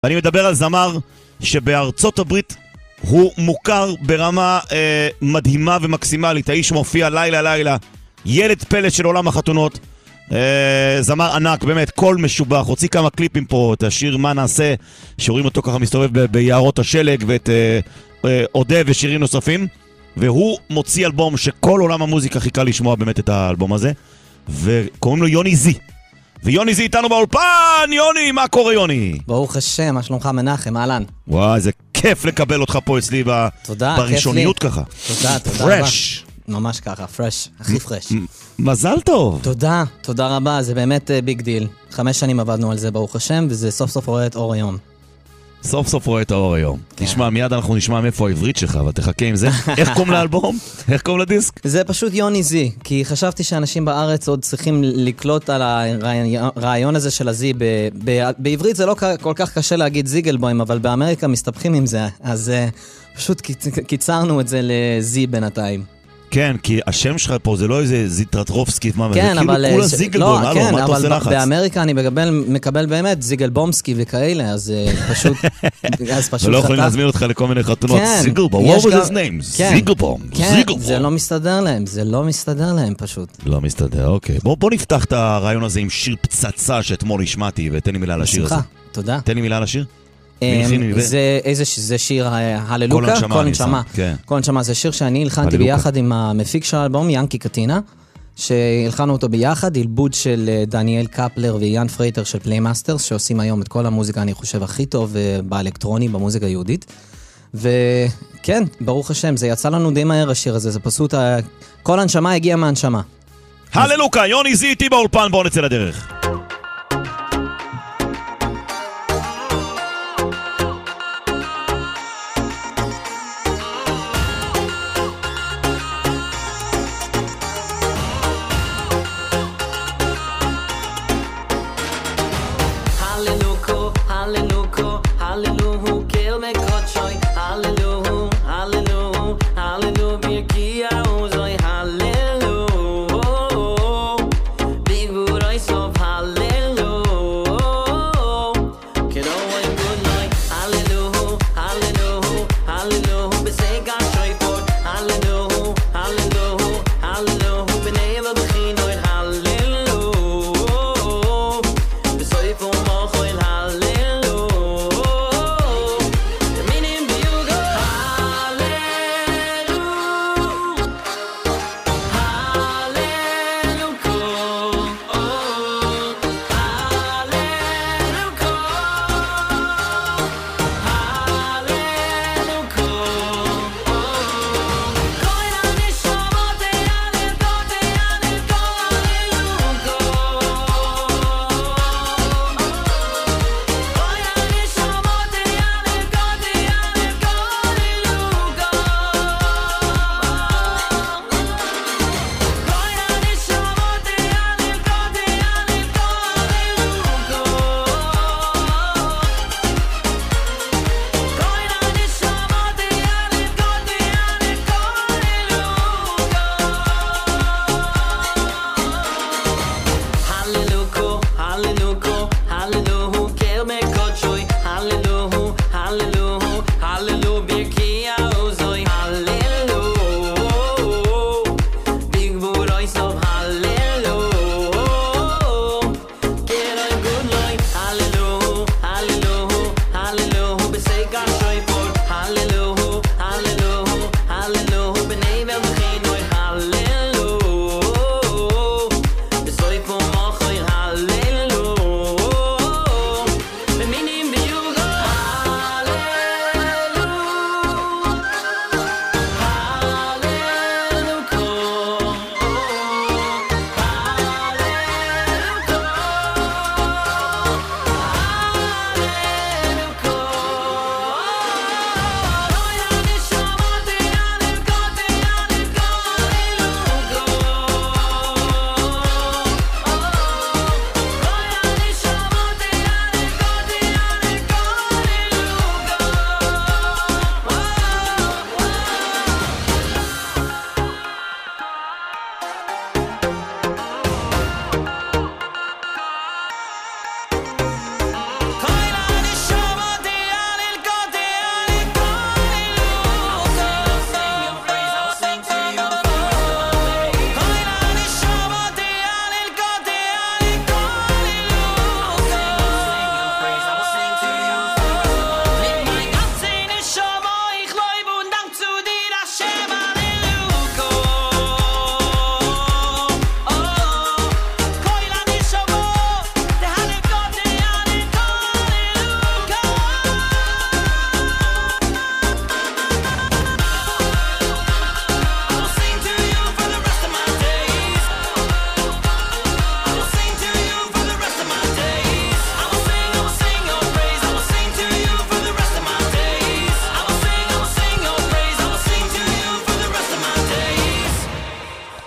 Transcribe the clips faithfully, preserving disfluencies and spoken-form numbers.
אני מדבר על זמר שבארצות הברית הוא מוכר ברמה אה, מדהימה ומקסימלית. האיש מופיע לילה לילה, ילד פלט של עולם החתונות, אה, זמר ענק, באמת, קול משובח. הוציא כמה קליפים פה, את השיר מה נעשה, שרואים אותו ככה מסתובב ב- ביערות השלג, ואת אה, אה, עודה ושירים נוספים, והוא מוציא אלבום שכל עולם המוזיקה חיכה לשמוע באמת את האלבום הזה, וקוראים לו יוני זי. ויוני זי איתנו באולפן. יוני, מה קורה יוני? ברוך השם, מה שלומך מנחם, אהלן. וואי, זה כיף לקבל אותך פה אצלי ב... תודה, בראשוניות כיף לי. ככה. תודה, תודה רבה. פרש. ממש ככה, פרש, הכי פרש. מזל טוב. תודה, תודה רבה, זה באמת ביג דיל. חמש שנים עבדנו על זה ברוך השם, וזה סוף סוף רואה את אור היום. סוף סוף רואה את האור היום. תשמע, מיד אנחנו נשמע מאיפה העברית שלך, אבל תחכה עם זה. איך קוראים לאלבום? איך קוראים לדיסק? זה פשוט יוני זי, כי חשבתי שאנשים בארץ עוד צריכים לקלוט על הרעיון הזה של הזי. ב- ב- בעברית זה לא כל כך קשה להגיד זיגלבוים, אבל באמריקה מסתבכים עם זה, אז פשוט קיצרנו את זה לזי בינתיים. כן, כי השם שלך פה זה לא איזה זיטרטרובסקי, מה, כן, זה אבל... כאילו כולה זיגלבוים, לא, כן, מה אתה עושה לחץ? באמריקה אני מקבל, מקבל באמת זיגלבומסקי וכאלה, אז פשוט... אז פשוט ולא יכולים להזמין אותך לכל מיני חתונות. כן, זיגלבום, what was his name? זיגלבום, כן, זיגלבום. זה לא מסתדר להם, זה לא מסתדר להם פשוט. לא מסתדר, אוקיי. בוא, בוא נפתח את הרעיון הזה עם שיר פצצה שאתמול נשמעתי, ותן לי מילה לשיר הזה. שמחה, תודה. תן לי מילה לשיר. זה איזה זה שיר הללוקה, כל נשמה. כל נשמה זה שיר שאני הלחנתי ביחד עם המפיק של האלבום, ינקי קטינה, שהלחנו אותו ביחד, עילבוד של דניאל קפלר ויאן פרייטר של פליימאסטרס, שעושים היום את כל המוזיקה, אני חושב, הכי טוב באלקטרוני, במוזיקה היהודית. וכן, ברוך השם, זה יצא לנו די מהר השיר הזה, זה פשוט, כל הנשמה הגיעה מהנשמה. הללוקה, יוני זי איתי באולפן, בואו נצא לדרך.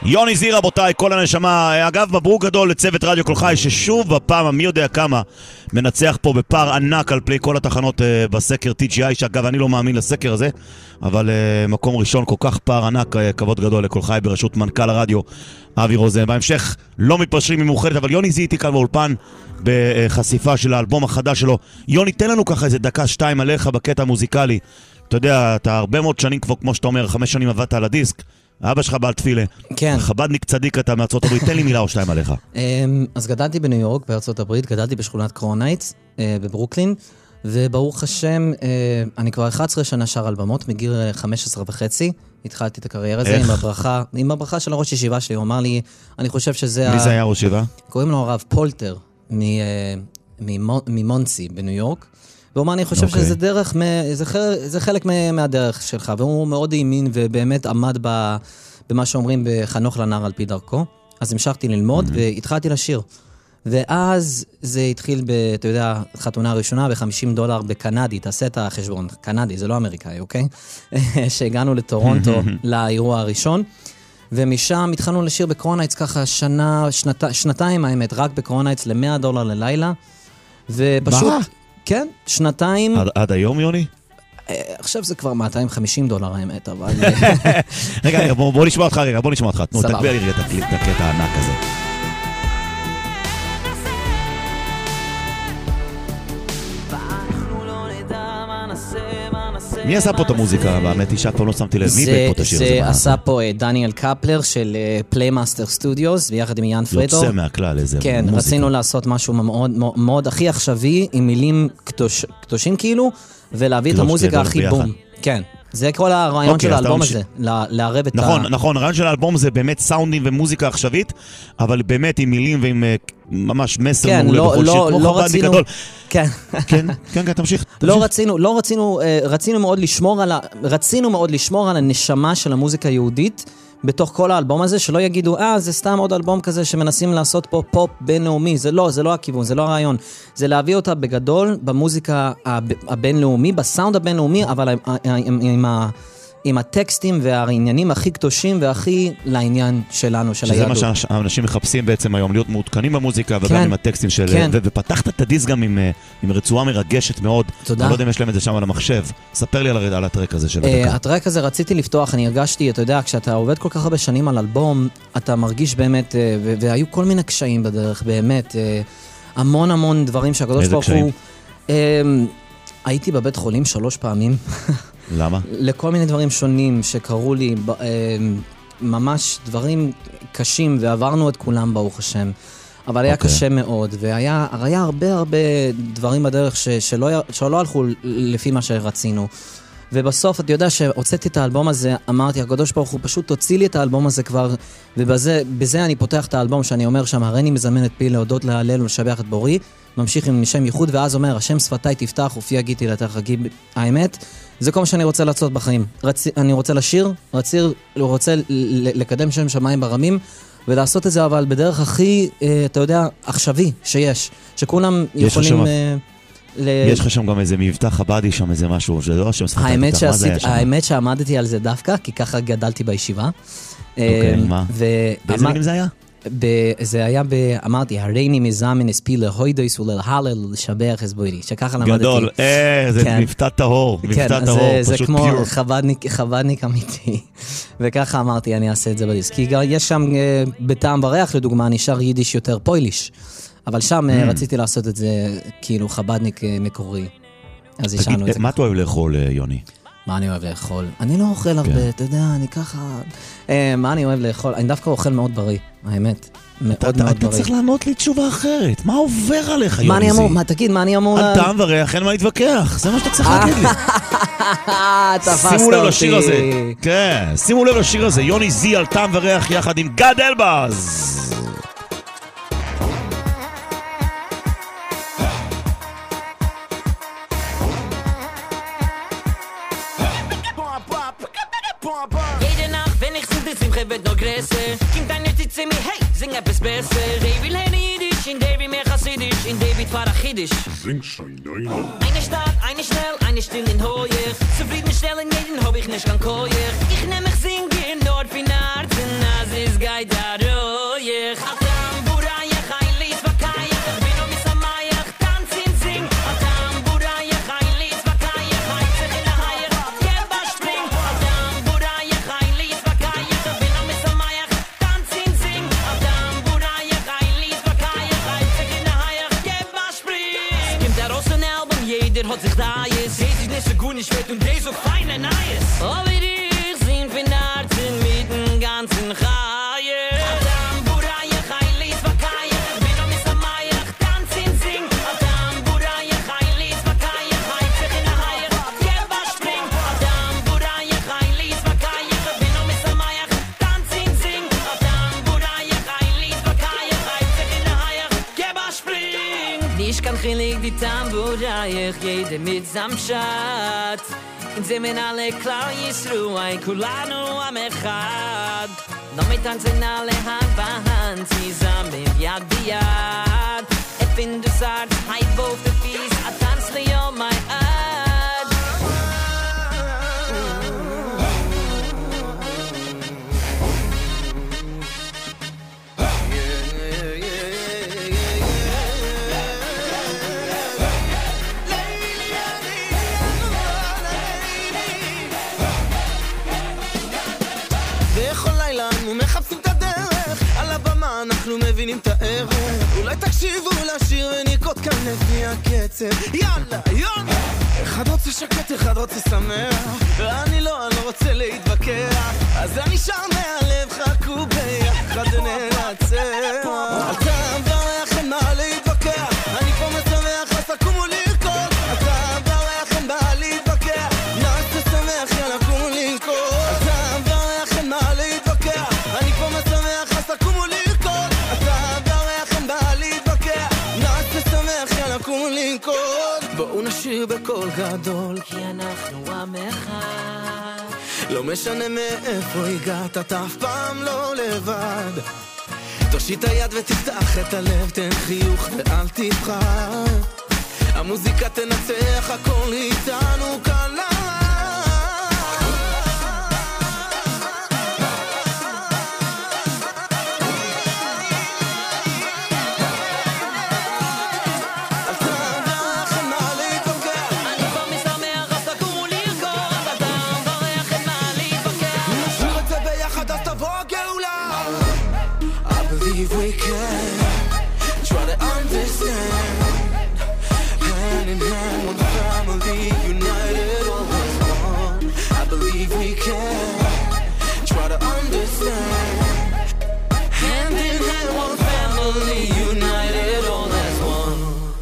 יוני זי, רבותיי, כל הנשמה. אגב, מברוק גדול לצוות רדיו כל חי, ששוב בפעם, מי יודע כמה, מנצח פה בפער ענק על פלי כל התחנות uh, בסקר טי ג'י איי, שאגב, אני לא מאמין לסקר הזה, אבל uh, מקום ראשון, כל כך פער ענק, uh, כבוד גדול לכל חי בראשות מנכ"ל הרדיו, אבי רוזן. בהמשך, לא מתפשרים ממאוחדת, אבל יוני זי איתי כאן באולפן, בחשיפה של האלבום החדש שלו. יוני, תן לנו ככה איזה דקה, שתיים עליך בקטע המוזיקלי. אתה יודע, אתה הרבה מאוד שנים כבר, כמו שאתה אומר, חמש שנים עבדת על הדיסק, אבא שלך בעל תפילה. כן. חבדניק צדיק אתה מארצות הברית, תן לי מילה או שתיים עליך. אז גדלתי בניו יורק, בארצות הברית, גדלתי בשכונת קרונייטס, בברוקלין, וברוך השם, אני כבר אחת עשרה שנה שר אלבמות, מגיל חמש עשרה וחצי, התחלתי את הקריירה הזה עם הברכה, עם הברכה של הראש ישיבה שלי, הוא אמר לי, אני חושב שזה... מי זה היה ראש ישיבה? קוראים לו הרב פולטר, ממונסי בניו יורק, והוא אמר, אני חושב okay. שזה דרך, זה, זה חלק מהדרך שלך, והוא מאוד האמין ובאמת עמד ב, במה שאומרים בחנוך לנער על פי דרכו, אז המשכתי ללמוד mm-hmm. והתחלתי לשיר. ואז זה התחיל, ב, אתה יודע, חתונה ראשונה ב-חמישים דולר בקנדי, תעשה את החשבון, קנדי, זה לא אמריקאי, אוקיי? שהגענו לטורונטו לאירוע הראשון, ומשם התחלנו לשיר בקרונייטס ככה שנה, שנת, שנתיים האמת, רק בקרונייטס ל-מאה דולר ללילה, ופשוט... מה? כן, שנתיים... עד, עד היום, יוני? עכשיו זה כבר מאתיים וחמישים דולר האמת, אבל... רגע, רגע, בוא, בוא נשמע אותך רגע, בוא נשמע אותך. תנו, תקבל רגע את הקליפ, את הקטע הענק הזה. מי עשה פה את המוזיקה? באמת אישה כבר לא שמתי לב. מי בית פה את השיר הזה? זה עשה פה דניאל קפלר של פליימאסטר סטודיוס, ויחד עם יאן פרדו. יוצא מהכלל איזה מוזיקה. כן, רצינו לעשות משהו מאוד הכי עכשווי, עם מילים קדושים כאילו, ולהביא את המוזיקה הכי בום. כן. זה כל הרעיון של האלבום הזה, לערב את ה... נכון, נכון, הרעיון של האלבום זה באמת סאונדים ומוזיקה עכשווית, אבל באמת עם מילים ועם ממש מסר מעולה בכל שיר, כמו חבדניק גדול. כן, כן, כן, תמשיך. לא רצינו, לא רצינו, רצינו מאוד לשמור על ה... רצינו מאוד לשמור על הנשמה של המוזיקה היהודית, בתוך כל האלבום הזה, שלא יגידו, אה, זה סתם עוד אלבום כזה שמנסים לעשות פה פופ בינלאומי. זה לא, זה לא הכיוון, זה לא הרעיון. זה להביא אותה בגדול במוזיקה הבינלאומי, בסאונד הבינלאומי, אבל עם, עם, עם, עם הטקסטים והעניינים הכי קדושים והכי לעניין שלנו, של היהדות. שזה מה שהאנשים מחפשים בעצם היום, להיות מעודכנים במוזיקה, וגם עם הטקסטים של... כן. ופתחת את הדיסק גם עם, עם רצועה מרגשת מאוד. תודה. אני לא יודע אם יש להם את זה שם על המחשב. ספר לי על, על הטרק הזה של הדקה. הטרק הזה רציתי לפתוח, אני הרגשתי, אתה יודע, כשאתה עובד כל כך הרבה שנים על אלבום, אתה מרגיש באמת, והיו כל מיני קשיים בדרך, באמת, המון המון דברים שהקדוש ברוך הוא... הייתי בבית חולים שלוש פעמים. למה? לכל מיני דברים שונים שקרו לי, ממש דברים קשים, ועברנו את כולם ברוך השם. אבל היה קשה מאוד, והיה היה הרבה הרבה דברים בדרך ש, שלא, שלא הלכו לפי מה שרצינו. ובסוף, אתה יודע שהוצאתי את האלבום הזה, אמרתי, הקדוש ברוך הוא פשוט תוציא לי את האלבום הזה כבר, ובזה בזה אני פותח את האלבום שאני אומר שם, הריני מזמן את פי להודות להלל ולשבח את בורי, ממשיך עם שם ייחוד, ואז אומר, השם שפתיי תפתח, ופי הגיתי לתרחגי. האמת, זה כל מה שאני רוצה לעשות בחיים. רצ... אני רוצה לשיר, רציר, רוצה לקדם שם שמיים ברמים, ולעשות את זה אבל בדרך הכי, אתה יודע, עכשווי שיש, שכולם יכולים... יש לך שם גם איזה מבטא חבדי שם, איזה משהו, זה לא שם שפתיי תפתח, מה זה היה שם? האמת שעמדתי על זה דווקא, כי ככה גדלתי בישיבה. אוקיי, מה? באיזה מילים זה היה? זה היה, אמרתי, הריני מזמן אספי להוידויס ולהלל ולשבח הסבורי, שככה למדתי. גדול, אה, זה מבטא טהור, מבטא טהור, פשוט פיור. זה כמו חבדניק אמיתי, וככה אמרתי, אני אעשה את זה בדיסק. כי יש שם, בטעם בריח לדוגמה, נשאר יידיש יותר פויליש, אבל שם רציתי לעשות את זה כאילו חבדניק מקורי. אז ישנו את זה. מה אתה אוהב לאכול, יוני? מה אני אוהב לאכול? אני לא אוכל הרבה, אתה יודע, אני ככה... מה אני אוהב לאכול? אני דווקא אוכל מאוד בריא, האמת. מאוד מאוד בריא. אתה צריך לענות לי תשובה אחרת. מה עובר עליך, יוני? מה אני אמור? מה, תגיד, מה אני אמור... על טעם וריח, אין מה להתווכח. זה מה שאתה צריך להגיד לי. תפסת אותי. שימו לב לשיר הזה. כן, שימו לב לשיר הזה. יוני זי על טעם וריח יחד עם גד אלבז. wird noch größer. Kim dein nicht zu mir, hey, sing etwas besser. Der will eine Jiddisch, in der wie mehr Chassidisch, in der wie Tfarachidisch. Sing schon, nein. Eine Stadt, eine schnell, eine still in Hoyer. Zufriedenstellen jeden hab ich nicht kann Koyer. Ich nehm mich singen, dort wie Narten, das ist geil. daroyach atam burayach heilis vakayach ich bin um misamayach tanzen sing atam burayach heilis vakayach heitzig in der Haie Geba spring atam burayach heilis vakayach ich bin um misamayach tanzen sing atam burayach heilis vakayach heitzig in der Haie Geba spring Gibt der aus ein Album jeder hat sich da ist seht sich nicht so gut nicht wird und der so feine Neues oh wie dir sind wir Narten mit dem ganzen Chaie Adam Burayach heilis vakayach ich bin um misamayach tanzen sing Adam Burayach heilis vakayach heitzig in der Haie Geba spring Adam Burayach heilis vakayach ich bin um misamayach tanzen sing Adam Burayach heilis vakayach heitzig in der Haie Geba spring Nicht kann chilig die Tamburayach jede mit Samschat In zemen alle klar Yisru ein kulanu am echad No mit tanzen alle Hand bei Hand zusammen Yad biyad Ich bin du sagst Heid both the fees I tanz li on my ad מחפשים את הדרך על הבמה אנחנו מבינים את הערך אולי תקשיבו לשיר וניקות כאן לפי הקצב יאללה יאללה אחד רוצה שקט אחד רוצה שמח ואני לא, אני לא רוצה להתווכח אז זה נשאר מהלב חכו ביחד ננצח אל תברך אין מה להתווכח אני פה משמח אז תקומו לרקוד אל תברך אין מה להתווכח נעשה שמח יאללה קומו לרקוד אל תברך אין מה להתווכח אני פה משמח אז תקומו לרקוד אתה ברך אין בא להתווכח נעשה שמח יאללה קומו לרקוד בואו נשיר בקול גדול כי אנחנו עם אחד לא משנה מאיפה הגעת אתה אף פעם לא לבד תושיט היד ותפתח את הלב תן חיוך ואל תבחר המוזיקה תנצח הכל איתנו קלה we can try to understand hand in hand one family united always one I believe we can try to understand hand in hand one family united all as one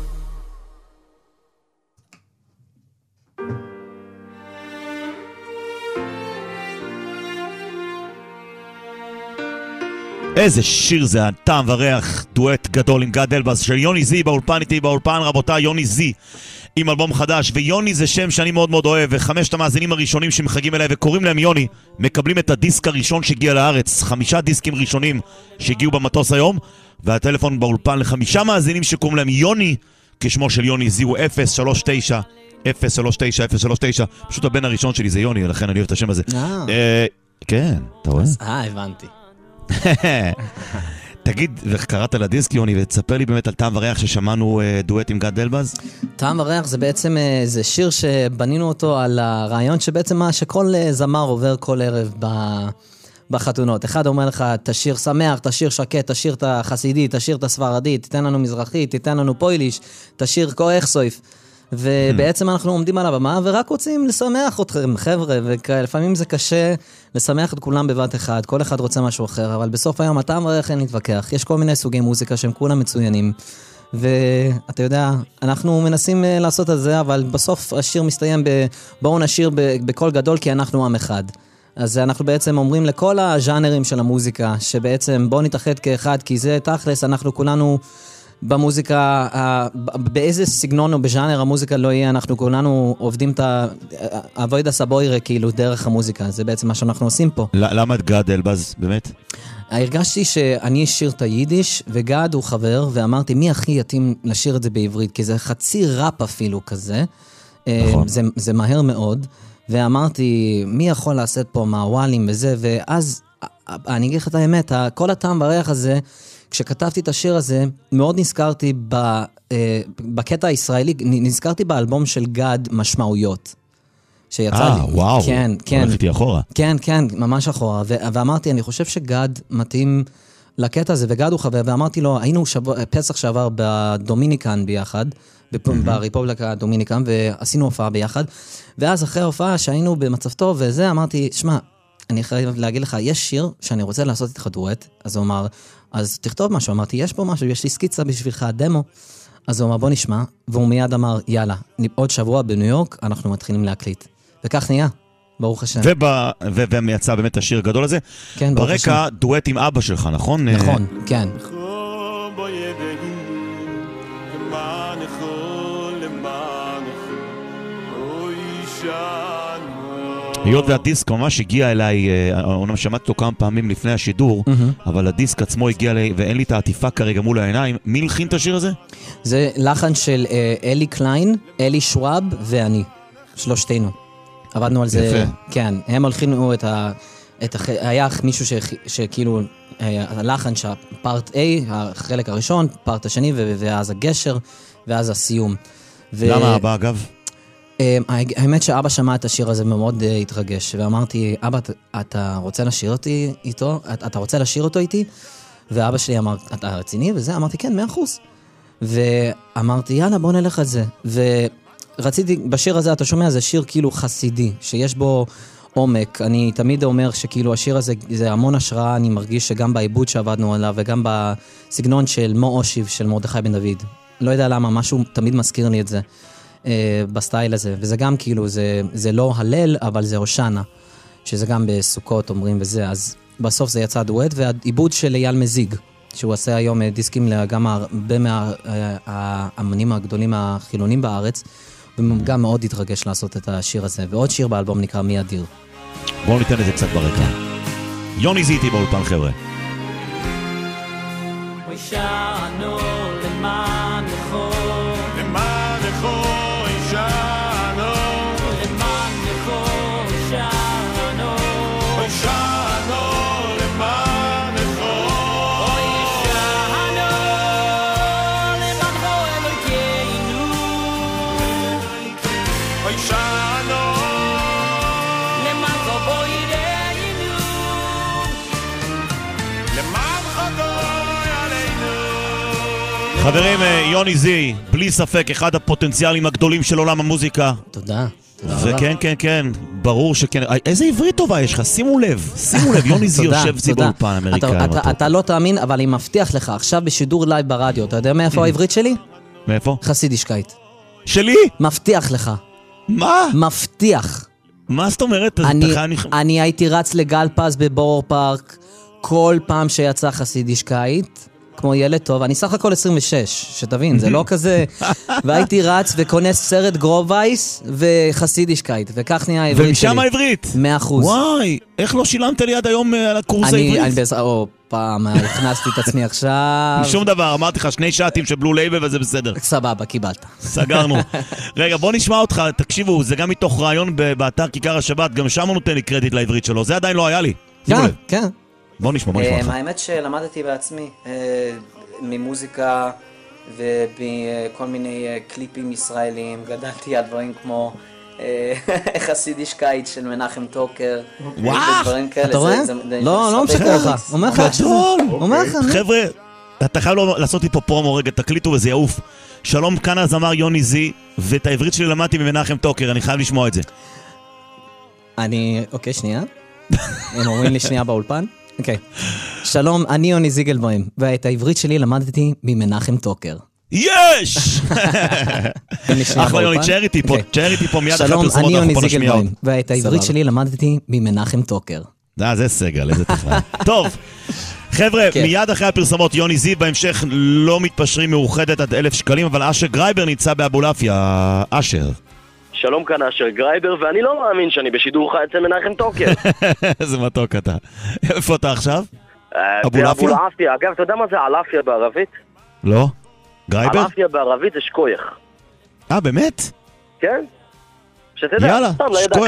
איזה שיר זה, הטעם וריח, דואט גדול עם גד אלבז של יוני זי באולפן איתי באולפן רבותיי, יוני זי עם אלבום חדש, ויוני זה שם שאני מאוד מאוד אוהב, וחמשת המאזינים הראשונים שמחגים אליי וקוראים להם יוני מקבלים את הדיסק הראשון שהגיע לארץ, חמישה דיסקים ראשונים שהגיעו במטוס היום, והטלפון באולפן לחמישה מאזינים שקוראים להם יוני כשמו של יוני זי הוא אפס שלוש תשע אפס שלוש תשע אפס שלוש תשע, פשוט הבן הראשון שלי זה יוני, לכן אני אוהב את השם הזה. כן, אתה רואה? אה, הבנתי. תגיד, וקראת לדיסק יוני ותספר לי באמת על טעם וריח ששמענו דואט עם גד אלבז. טעם וריח זה בעצם זה שיר שבנינו אותו על הרעיון שבעצם מה שכל זמר עובר כל ערב בחתונות. אחד אומר לך תשיר שמח, תשיר שקט, תשיר את החסידי, תשיר את הספרדית, תיתן לנו מזרחית, תיתן לנו פויליש, תשיר כוח סויף. ובעצם אנחנו עומדים על הבמה ורק רוצים לשמח אתכם, חבר'ה, ולפעמים זה קשה לשמח את כולם בבת אחד, כל אחד רוצה משהו אחר, אבל בסוף היום הטעם וריח אין להתווכח, יש כל מיני סוגי מוזיקה שהם כולם מצוינים, ואתה יודע, אנחנו מנסים לעשות את זה, אבל בסוף השיר מסתיים בואו נשיר בקול גדול כי אנחנו עם אחד. אז אנחנו בעצם אומרים לכל הז'אנרים של המוזיקה, שבעצם בואו נתאחד כאחד, כי זה תכלס, אנחנו כולנו במוזיקה, באיזה סגנון או בז'אנר המוזיקה לא יהיה, אנחנו כולנו עובדים את העבודה סבוירה כאילו דרך המוזיקה, זה בעצם מה שאנחנו עושים פה. למה את גד אלבז באמת? הרגשתי שאני אשיר את היידיש, וגד הוא חבר, ואמרתי מי הכי יתאים לשיר את זה בעברית, כי זה חצי ראפ אפילו כזה, נכון. זה, זה מהר מאוד, ואמרתי מי יכול לעשות פה מעוואלים וזה, ואז אני אגיד לך את האמת, כל הטעם והריח הזה, כשכתבתי את השיר הזה, מאוד נזכרתי ב, בקטע הישראלי, נזכרתי באלבום של גד משמעויות. שיצא אה, לי. וואו. כן, כן. הולכתי אחורה. כן, כן, ממש אחורה. ו- ואמרתי, אני חושב שגד מתאים לקטע הזה, וגד הוא חבר, ואמרתי לו, היינו שבוע, פסח שעבר בדומיניקן ביחד, ברפובליקה הדומיניקן, ועשינו הופעה ביחד, ואז אחרי ההופעה שהיינו במצב טוב וזה, אמרתי, שמע, אני חייב להגיד לך, יש שיר שאני רוצה לעשות איתך דואט, אז הוא אמר, אז תכתוב משהו, אמרתי, יש פה משהו, יש לי סקיצה בשבילך, דמו, אז הוא אמר, בוא נשמע, והוא מיד אמר, יאללה, עוד שבוע בניו יורק, אנחנו מתחילים להקליט. וכך נהיה, ברוך השם. ויצא באמת השיר הגדול הזה. כן, ברוך השם. ברקע דואט עם אבא שלך, נכון? נכון, כן. היות והדיסק ממש הגיע אליי, אומנם שמעתי אותו כמה פעמים לפני השידור, אבל הדיסק עצמו הגיע אליי, ואין לי את העטיפה כרגע מול העיניים. מי הלחין את השיר הזה? זה לחן של אלי קליין, אלי שוואב ואני, שלושתנו. עבדנו על זה. יפה. כן, הם הלחינו את ה... את הח... היה מישהו ש... שכאילו, הלחן שהפארט A, החלק הראשון, פארט השני, ו... ואז הגשר, ואז הסיום. ו... למה אבא אגב? האמת שאבא שמע את השיר הזה ומאוד התרגש, ואמרתי, אבא, אתה רוצה לשיר אותי איתו? אתה רוצה לשיר אותו איתי? ואבא שלי אמר, אתה רציני? וזה, אמרתי, כן, מאה אחוז. ואמרתי, יאללה, בוא נלך על זה. ורציתי, בשיר הזה, אתה שומע, זה שיר כאילו חסידי, שיש בו עומק. אני תמיד אומר שכאילו השיר הזה, זה המון השראה, אני מרגיש שגם בעיבוד שעבדנו עליו, וגם בסגנון של מו אושיב, של מרדכי בן דוד. לא יודע למה, משהו תמיד מזכיר לי את זה. בסטייל הזה, וזה גם כאילו, זה, זה לא הלל, אבל זה הושענא, שזה גם בסוכות אומרים וזה, אז בסוף זה יצא דואט, והעיבוד של אייל מזיג, שהוא עושה היום דיסקים גם הרבה מהאמנים הגדולים החילונים בארץ, וגם מאוד התרגש לעשות את השיר הזה, ועוד שיר באלבום נקרא מי אדיר. בואו ניתן את זה קצת ברקע. יוני זיתי באולפן חבר'ה. הושענא למען נכון חברים, יוני זי, בלי ספק, אחד הפוטנציאלים הגדולים של עולם המוזיקה. תודה. וכן, כן, כן, ברור שכן. איזה עברית טובה יש לך, שימו לב, שימו לב, יוני זי יושב זי באולפן אמריקאי. אתה לא תאמין, אבל אני מבטיח לך, עכשיו בשידור לייב ברדיו, אתה יודע מאיפה העברית שלי? מאיפה? חסידישקייט. שלי? מבטיח לך. מה? מבטיח. מה זאת אומרת? אני הייתי רץ לגל פז בבורור פארק, כל פעם שיצא חסידישקייט, כמו ילד טוב, אני סך הכל עשרים ושש, שתבין, זה לא כזה, והייתי רץ וקונס סרט גרובייס וחסידישקייט, וכך נהיה העברית שלי. ומשם העברית? מאה אחוז. וואי, איך לא שילמת לי עד היום על הקורס העברית? אני בעזר, או, פעם, הכנסתי את עצמי עכשיו. שום דבר, אמרתי לך, שני שעתים של בלו לייבל וזה בסדר. סבבה, קיבלת. סגרנו. רגע, בוא נשמע אותך, תקשיבו, זה גם מתוך רעיון באתר כיכר השבת, גם שם הוא נותן לי קרדיט לעברית שלו, זה עדיין לא היה לי. כן, כן. בוא נשמע, בוא נשמע לך. האמת שלמדתי בעצמי ממוזיקה ובכל מיני קליפים ישראלים, גדלתי על דברים כמו חסידישקייט של מנחם טוקר. וואו! אתה רואה? לא, לא משקר לך. אומר לך גדול! חבר'ה, אתה חייב לעשות לי פה פרומו רגע, תקליטו וזה יעוף. שלום, כאן הזמר יוני זי, ואת העברית שלי למדתי ממנחם טוקר, אני חייב לשמוע את זה. אני, אוקיי, שנייה. הם אומרים לי שנייה באולפן. אוקיי. שלום, אני יוני זיגלבוים, ואת העברית שלי למדתי ממנחם טוקר. יש! אחלה יוני, תשאר איתי פה, תשאר איתי פה מיד אחת פרסומות, שלום, אני יוני זיגלבוים, ואת העברית שלי למדתי ממנחם טוקר. זה סגל, איזה תכנן. טוב, חבר'ה, מיד אחרי הפרסומות, יוני זי, בהמשך לא מתפשרים מאוחדת עד אלף שקלים, אבל אשר גרייבר נמצא באבולעפיה. אשר. שלום, כאן אשר גרייבר, ואני לא מאמין שאני בשידור חי אצל מנחם טוקר. איזה מתוק אתה. איפה אתה עכשיו? אבולעפיה? אגב, אתה יודע מה זה עלפיה בערבית? לא. גרייבר? עלפיה בערבית זה שקוייך. אה, באמת? כן. שתדע, יאללה, שקוייך.